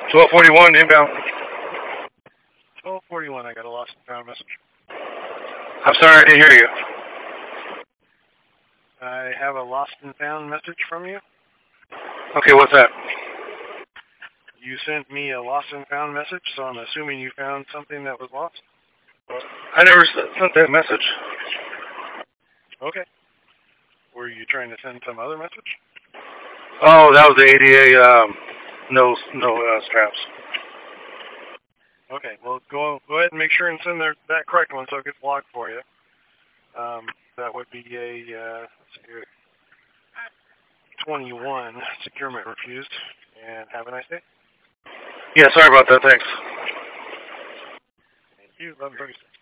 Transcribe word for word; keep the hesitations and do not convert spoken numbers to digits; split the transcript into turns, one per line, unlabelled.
twelve forty-one inbound.
twelve forty-one, I got a lost and found message.
I'm sorry, I didn't hear you.
I have a lost and found message from you.
Okay, what's that?
You sent me a lost and found message, so I'm assuming you found something that was lost?
I never sent that message.
Okay. Were you trying to send some other message?
Oh, that was the A D A, um, no, no uh, straps.
Okay, well, go go ahead and make sure and send their, that correct one so it gets logged for you. Um, that would be a uh, twenty-one, securement refused, and have a nice day.
Yeah, sorry about that, thanks.
Thank you, eleven thirty-six.